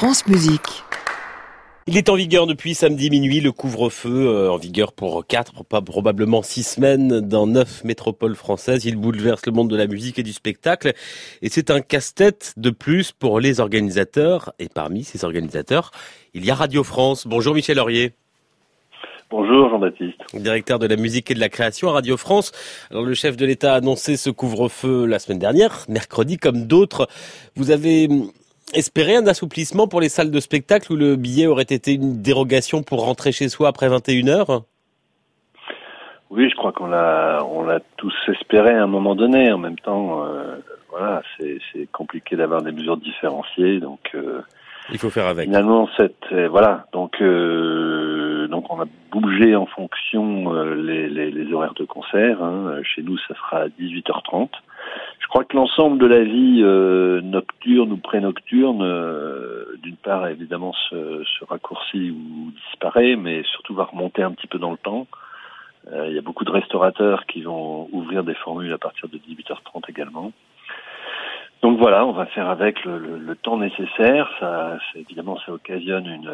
France Musique. Il est en vigueur depuis samedi minuit, le couvre-feu en vigueur pour 4, probablement 6 semaines dans 9 métropoles françaises. Il bouleverse le monde de la musique et du spectacle et c'est un casse-tête de plus pour les organisateurs. Et parmi ces organisateurs, il y a Radio France. Bonjour Michel Laurier. Bonjour Jean-Baptiste. Directeur de la musique et de la création à Radio France. Alors le chef de l'État a annoncé ce couvre-feu la semaine dernière, mercredi comme d'autres. Vous avez espéré un assouplissement pour les salles de spectacle où le billet aurait été une dérogation pour rentrer chez soi après 21h ? Oui, je crois qu'on l'a tous espéré à un moment donné. En même temps, c'est compliqué d'avoir des mesures différenciées, donc il faut faire avec. Finalement, donc on a bougé en fonction les horaires de concert. Chez nous, ça sera à 18h30. Je crois que l'ensemble de la vie nocturne ou pré-nocturne, d'une part, évidemment, se raccourcit ou disparaît, mais surtout va remonter un petit peu dans le temps. Il y a beaucoup de restaurateurs qui vont ouvrir des formules à partir de 18h30 également. Donc voilà, on va faire avec le temps nécessaire. Évidemment, ça occasionne une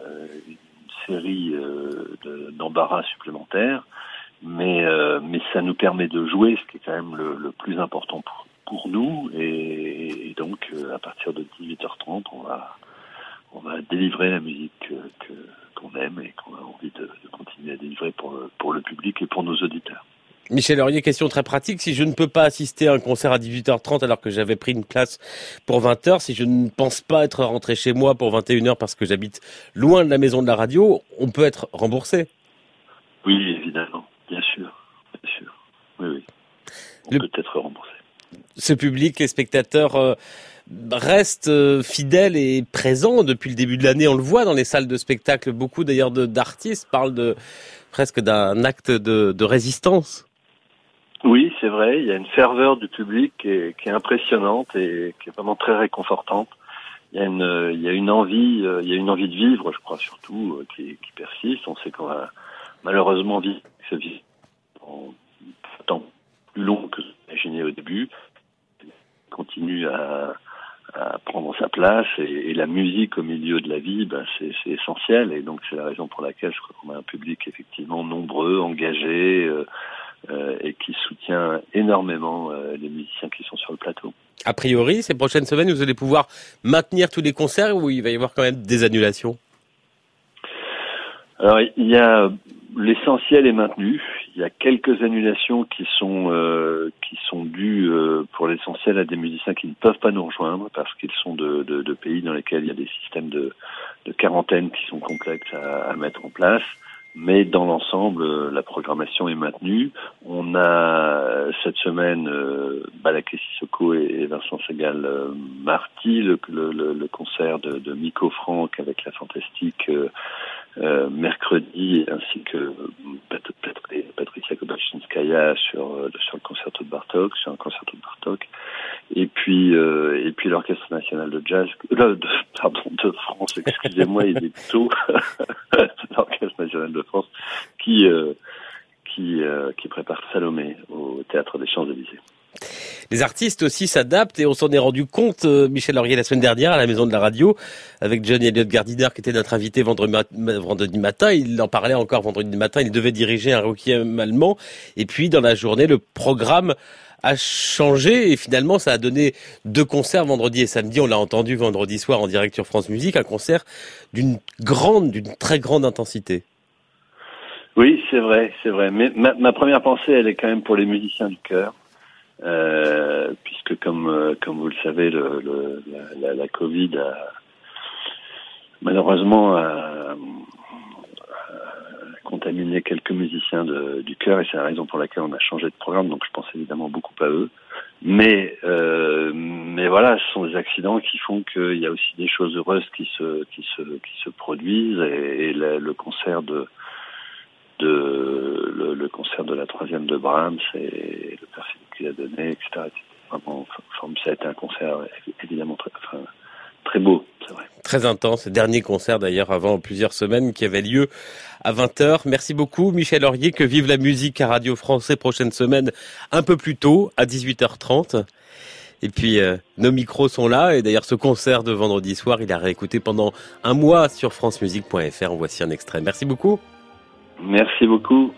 série d'embarras supplémentaires, mais ça nous permet de jouer, ce qui est quand même le plus important pour nous. Et donc, à partir de 18h30, on va délivrer la musique qu'on aime et qu'on a envie de continuer à délivrer pour le public et pour nos auditeurs. Michel Laurier, question très pratique. Si je ne peux pas assister à un concert à 18h30 alors que j'avais pris une place pour 20h, si je ne pense pas être rentré chez moi pour 21h parce que j'habite loin de la maison de la radio, on peut être remboursé ? Oui, évidemment, bien sûr. Oui. On peut être remboursé. Ce public, les spectateurs restent fidèles et présents depuis le début de l'année. On le voit dans les salles de spectacle. Beaucoup d'ailleurs d'artistes parlent presque d'un acte de résistance. Oui, c'est vrai. Il y a une ferveur du public qui est impressionnante et qui est vraiment très réconfortante. Il y a une envie de vivre, je crois surtout, qui persiste. On sait qu'on va malheureusement vivre ce vie en temps plus long que imaginé au début. Il continue à prendre sa place et la musique au milieu de la vie, c'est essentiel. Et donc c'est la raison pour laquelle je crois qu'on a un public effectivement nombreux, engagé. Et qui soutient énormément les musiciens qui sont sur le plateau. A priori, ces prochaines semaines, vous allez pouvoir maintenir tous les concerts ou il va y avoir quand même des annulations ? Alors, l'essentiel est maintenu. Il y a quelques annulations qui sont dues pour l'essentiel à des musiciens qui ne peuvent pas nous rejoindre parce qu'ils sont de pays dans lesquels il y a des systèmes de quarantaine qui sont complexes à mettre en place. Mais dans l'ensemble, la programmation est maintenue. On a cette semaine Balaké Sissoko et Vincent Segal Marty, le concert de Miko Franck avec la Fantastique mercredi, ainsi que Patricia Kobachinskaya sur le concerto de Bartók, sur un concerto de Bartók. Et puis l'Orchestre National de Jazz, de France, excusez-moi, il est tôt, l'Orchestre National de France, qui prépare Salomé au Théâtre des Champs-Élysées. Les artistes aussi s'adaptent et on s'en est rendu compte, Michel Laurier, la semaine dernière à la Maison de la Radio, avec John Elliott Gardiner qui était notre invité vendredi matin. Il en parlait encore vendredi matin, il devait diriger un requiem allemand. Et puis dans la journée, le programme a changé et finalement ça a donné 2 concerts vendredi et samedi. On l'a entendu vendredi soir en direct sur France Musique, un concert d'une très grande intensité. Oui, c'est vrai. Mais ma première pensée, elle est quand même pour les musiciens du chœur. Puisque comme vous le savez, la Covid a malheureusement contaminé quelques musiciens du chœur et c'est la raison pour laquelle on a changé de programme. Donc je pense évidemment beaucoup à eux. Mais voilà, ce sont des accidents qui font qu'il y a aussi des choses heureuses qui se produisent et le concert le concert de la 3e de Brahms et le Perfide qu'il a donné, etc. Vraiment, ça a été un concert évidemment très beau, c'est vrai. Très intense, dernier concert d'ailleurs avant plusieurs semaines qui avait lieu à 20h. Merci beaucoup Michel Laurier, que vive la musique à Radio France ces prochaines semaines un peu plus tôt, à 18h30. Et puis, nos micros sont là. Et d'ailleurs, ce concert de vendredi soir, il a réécouté pendant un mois sur francemusique.fr. En voici un extrait. Merci beaucoup. Merci beaucoup.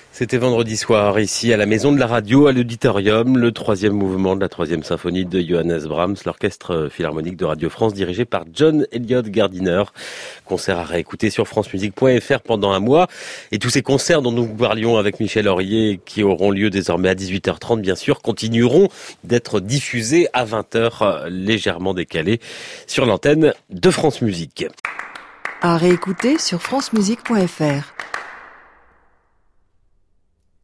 C'était vendredi soir, ici à la Maison de la Radio, à l'Auditorium, le 3e mouvement de la 3e symphonie de Johannes Brahms, l'orchestre philharmonique de Radio France dirigé par John Eliot Gardiner. Concert à réécouter sur francemusique.fr pendant un mois. Et tous ces concerts dont nous parlions avec Michel Aurier, qui auront lieu désormais à 18h30 bien sûr, continueront d'être diffusés à 20h, légèrement décalés, sur l'antenne de France Musique. À réécouter sur francemusique.fr.